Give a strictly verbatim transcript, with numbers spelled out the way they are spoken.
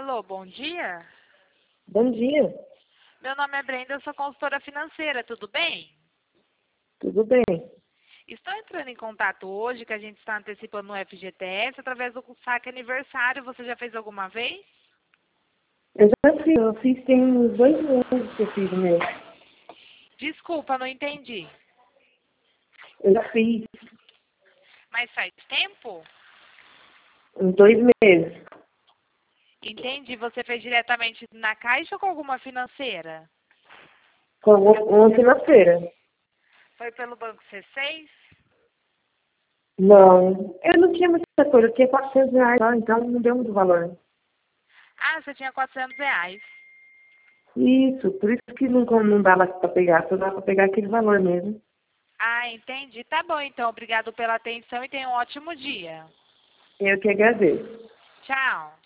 Alô, bom dia. Bom dia, Meu nome é Brenda, eu sou consultora financeira, tudo bem? tudo bem? Estou entrando em contato hoje, que a gente está antecipando o F G T S através do saque aniversário. Você já fez alguma vez? Eu já fiz, eu fiz tem uns dois meses que eu fiz o meu. Desculpa, não entendi. Eu já fiz Mas faz tempo? uns dois meses Entendi. Você fez diretamente na Caixa ou com alguma financeira? com uma uma financeira. Foi pelo Banco C seis? Não, eu não tinha muita coisa, eu tinha quatrocentos reais lá, então não deu muito valor. Ah, você tinha quatrocentos reais. Isso, por isso que não, não dava para pegar, só dava para pegar aquele valor mesmo. Ah, entendi. Tá bom, então. Obrigado pela atenção e tenha um ótimo dia. Eu que agradeço. Tchau.